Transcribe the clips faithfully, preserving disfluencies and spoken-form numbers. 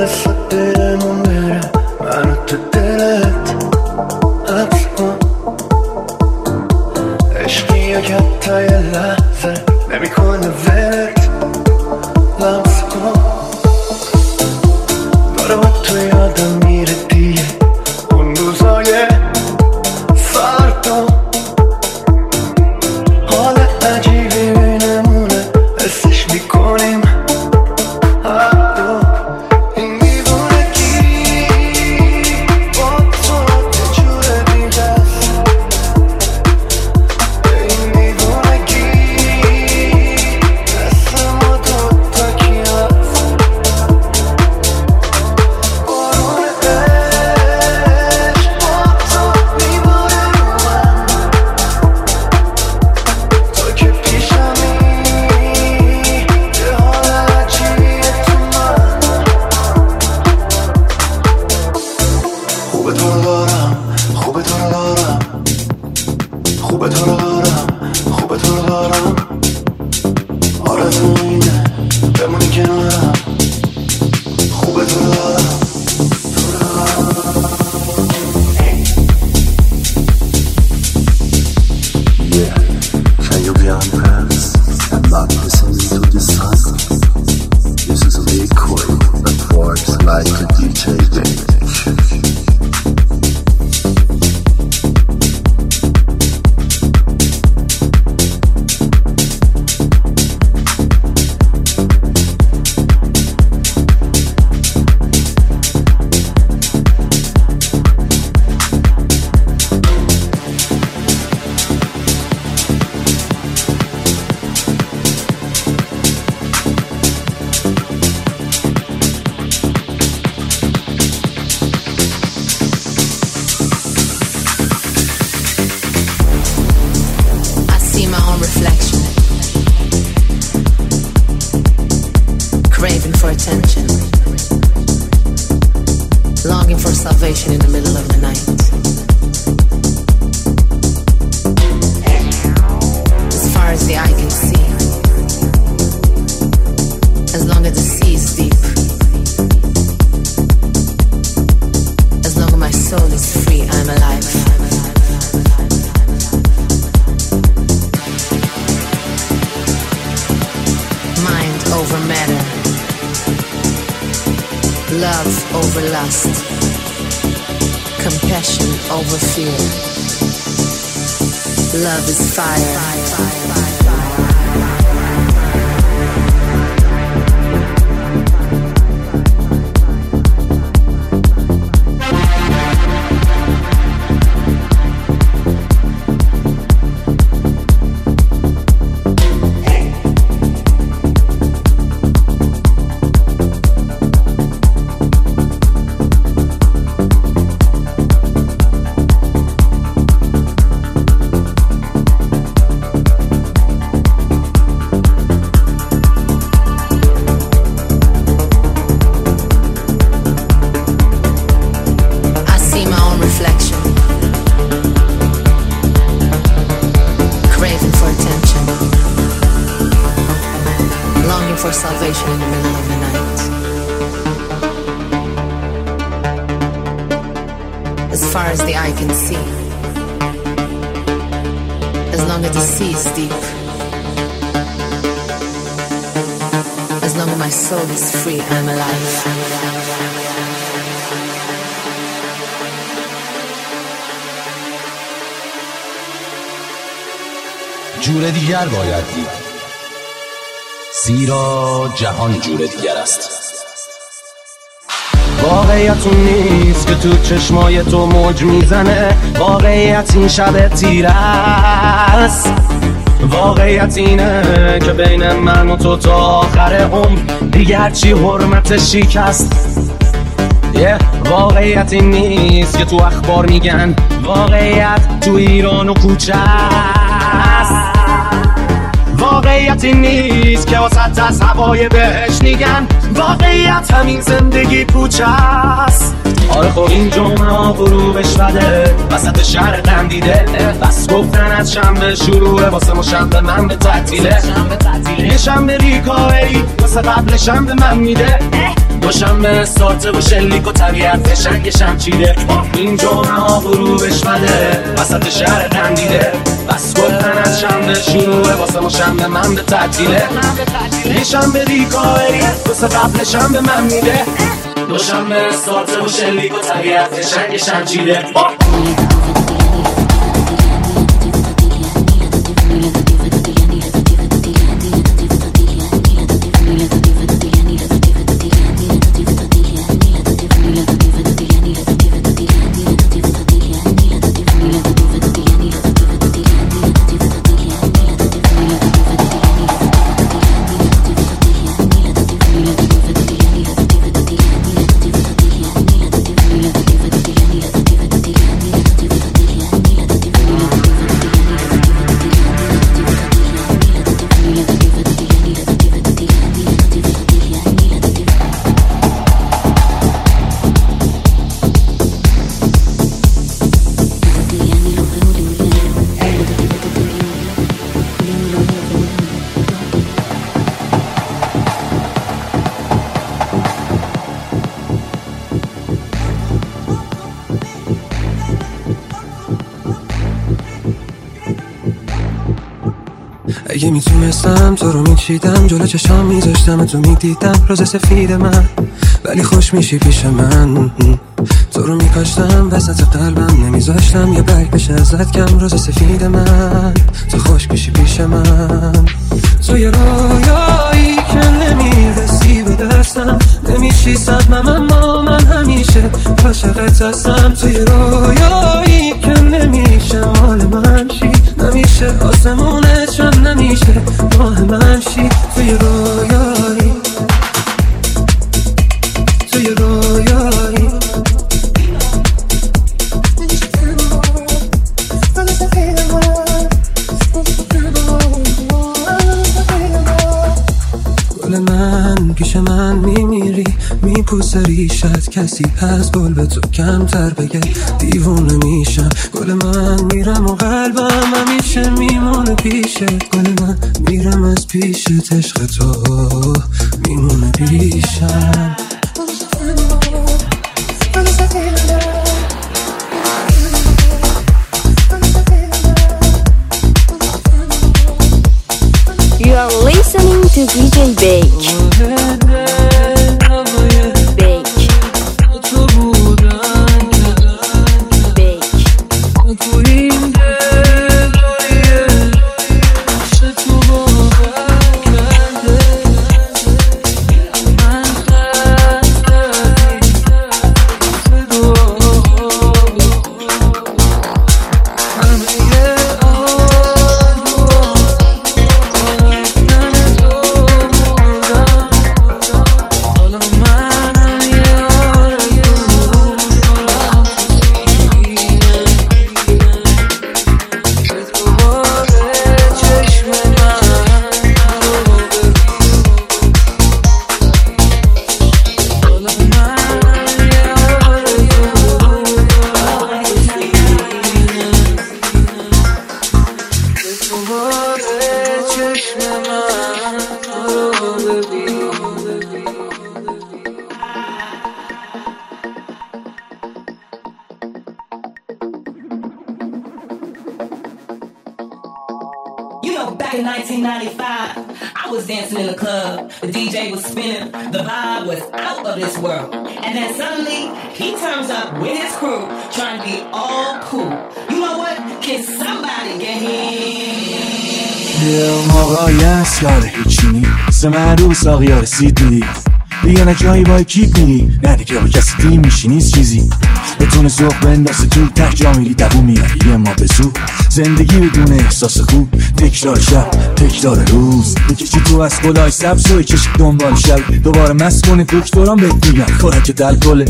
مثل دلمون بره منو تو دلت حبس کن عشقی که تا یه لحظه نمیکنه ولت لمس کن داره با تو یادم میره دیگه اون روزای فردا حال عجیبی بینمونه حسش میکنیم هر دو این دیوونگی با تو یه جور دیگه است این دیوونگی مثل ما دوتا کی هست بارون عشق با تو میباره رو من تو که پیشمی یه حال عجیبیه تو من خوبه تو رو دارم خوبه تو رو دارم خوبه تو رو دارم خوبه تو رو دارم آرزو اینه بمونی کنارم خوبه تو رو دارم تو رو دارم Yeah, can you be honest? I'm not listening to the sun. This is a liquid that works like a D J deck. I see my own reflection, craving for attention, longing for salvation in the middle of the night. As far as the eye can see, as long as the sea is deep, as long as my soul is free, I'm alive. Mind over matter, love over lust, compassion over fear. Love is fire. I see my own reflection, craving for attention, longing for salvation in the middle of the night. As far as the eye can see, as long as the sea is deep, as long as my soul is free, I'm alive. جور دیگر باید دید، زیرا جهان جور دیگر است. واقعیت اون نیست که تو چشمای تو موج میزنه، واقعیت این شب تیره است. واقعیت اینه که بین من و تو تا آخر عمر دیگر چی حرمت شکست. yeah. واقعیت این نیست که تو اخبار میگن، واقعیت تو ایران و کوچه است. واقعیت این نیست که واسط از هوای بهش میگن، واقعیت همین زندگی پوچه است. آره خب این جمعه ها فرو بشوده وسط شهر قندیده، بس گفتن از شنبه شروعه واسه ما شنبه من به تعطیله، یه شنبه ریکاهی واسه قبل شنبه من میده، دوشنبه ساته و شلیک و طبیعت شنگ شمچیده. این جمعه ها فرو بشوده وسط شهر قندیده، بس گفتن از شنبه شروعه واسه ما شنبه من به تعطیله، یه شنبه ریکاهی واسه قبل شنبه من میده، دوشنبه ساته و شلیک و طبیعت شنگ شمچیده. اگه میتونستم تو رو میچیدم جلو چشام میذاشتم تو میدیدم روز سفید من، ولی خوش میشی پیش من. تو رو میکاشتم وسط قلبم نمیذاشتم یه برگ بشه ازت کم روز سفید من، تو خوش میشی پیش من. تو یه رویایی که نمیرسی به دستم، نمیشی صدمم اما من همیشه عاشقت هستم. تو یه رویایی که نمیشه مال من شی، نمیشه آسمونه چون نمیشه ماه من شی. تو یه رویایی، تو یه رویایی، گل من پیش من میمیری میپوسه ریشت، کسی از گل به تو کمتر بگه دیوونه میشم. گل من میرم و قلبم همیشه میمونه پیشه، گل من میرم از پیشت عشق تو میمونه پیشم. You are listening to D J Bake. Bake. Back in nineteen ninety-five, I was dancing in the club. The D J was spinning. The vibe was out of this world. And then suddenly, he turns up with his crew, trying to be all cool. You know what? Can somebody get him? یه موقعی هست یاره هیچی نیست مرو ساقی رسیدی دیگه نه جایی با کیپ میری، نه دیگه با کسی دیم میشی نیست چیزی بتونه سوق بندازه تو ته جا میری دوو میاری یه ما بزو زندگی بدون احساس خوب تکرار شب تکرار روز بکشی تو از گلای سبز و کشی دنبال شب دوباره مست کنی دکتران بهت میگن خوراک الکله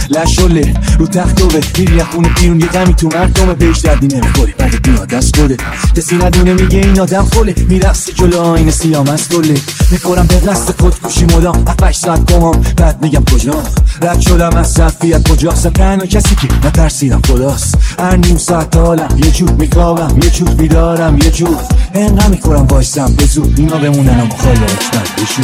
لشله رو تختوه میری خونه بیرون یه غمی تو مردمه بهش دردی نمیخوری بعد بیاد دست خوده کسی ندونه میگه این آدم خله میرقصی جلو آینه سیاه مسئله میکنم به دست خودکشی مدام هفتش ساعت گمام بعد میگم کجا رد شدم از صفیت کجاست تنها کسی که نترسیدم خداست هر نیم ساعت حالم یه جور میخوابم یه جور بیدارم یه جور انقدر میکنم وایسم به زود اینا بمونن اما خواهی من بشود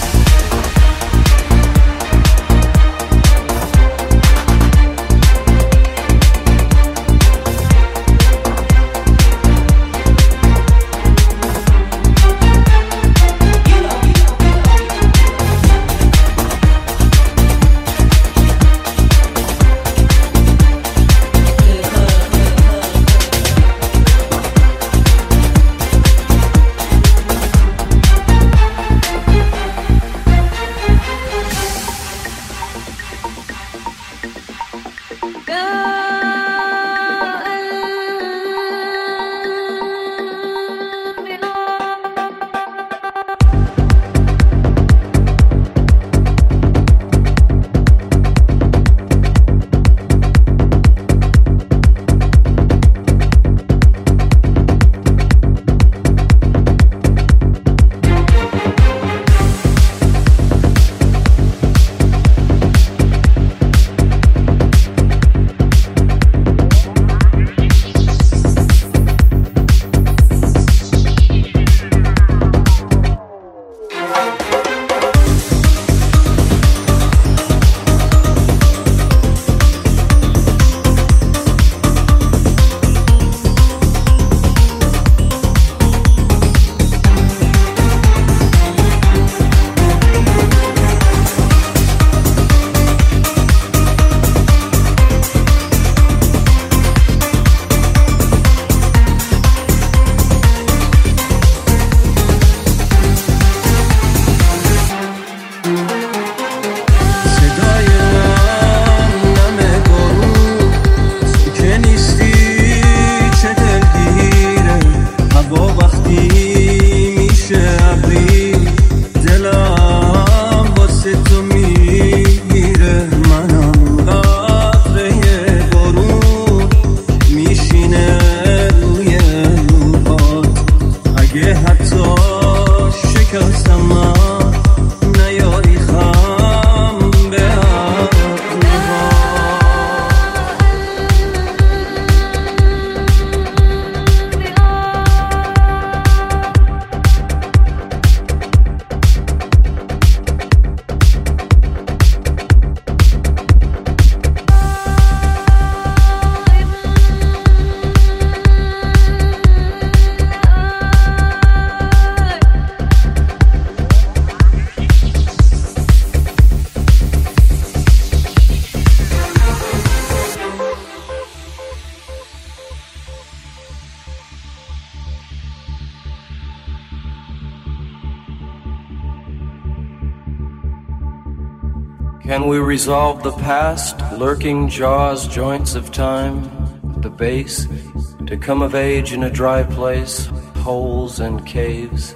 Can we resolve the past, lurking jaws, joints of time, the base, to come of age in a dry place, holes and caves?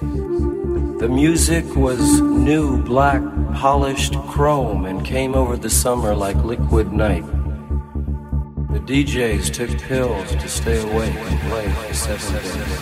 The music was new, black, polished chrome and came over the summer like liquid night. The D Js took pills to stay awake and play for seven days.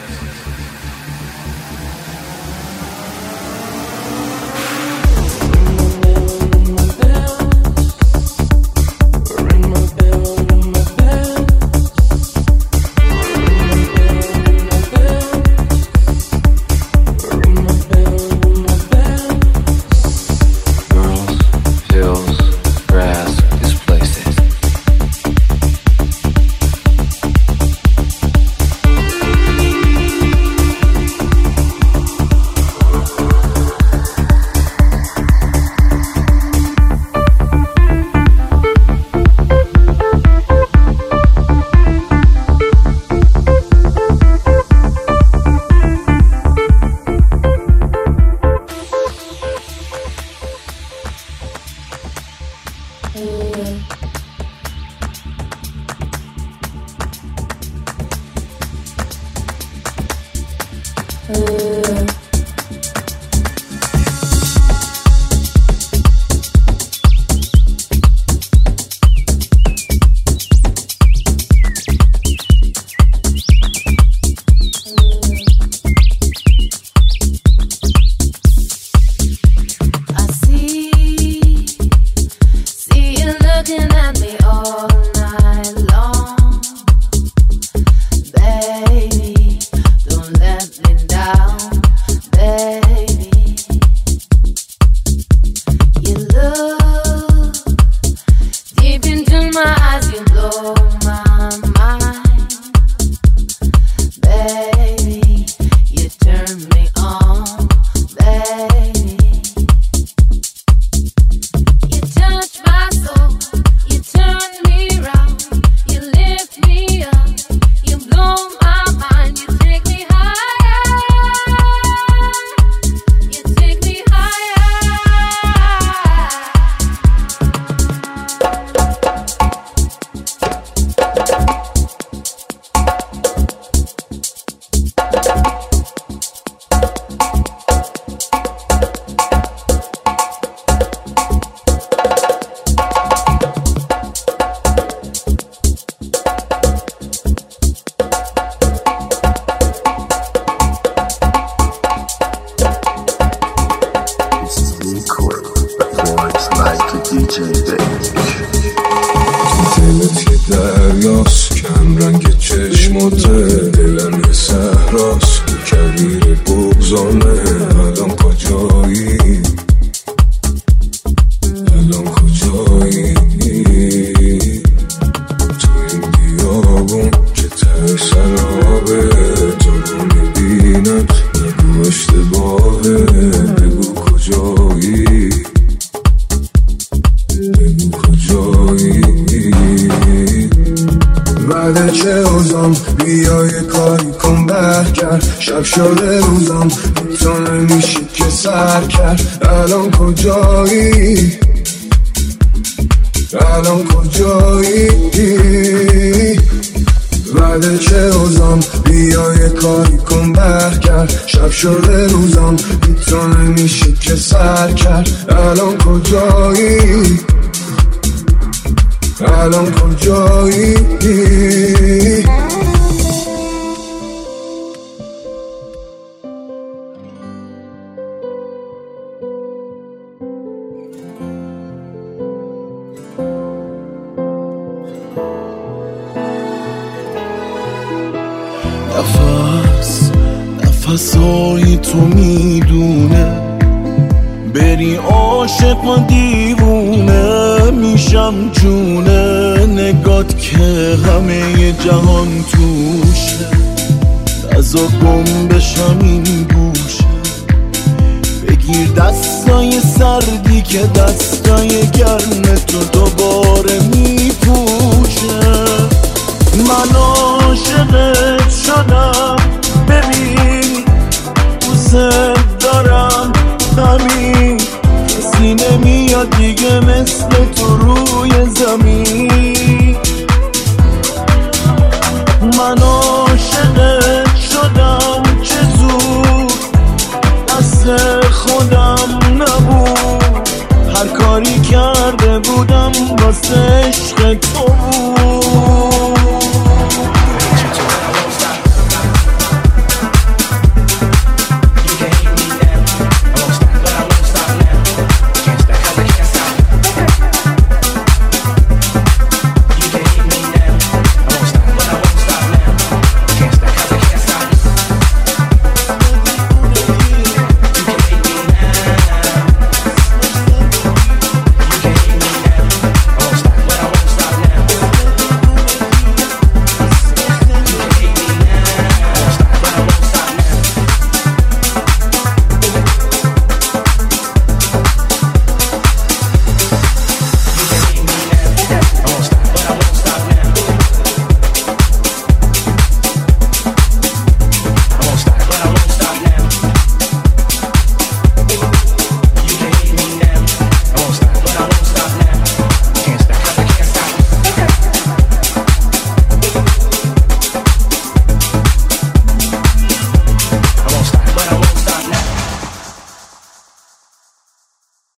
کرد شب شده روزم تو نمیشی که سر کرد الان کجایی الان کجایی بعد چه اوزم بیا یه کاری کن بر کرد شب شده روزم تو نمیشی که سر کرد الان کجایی الان کجایی نفس نفسای تو میدونه بری عاشق و دیوونه میشم جونه نگات که همه جهان توشه نزا گم بشم این گوشه بگیر دستای سردی که دستای گرم تو دوباره میپوشه من عاشقت شدم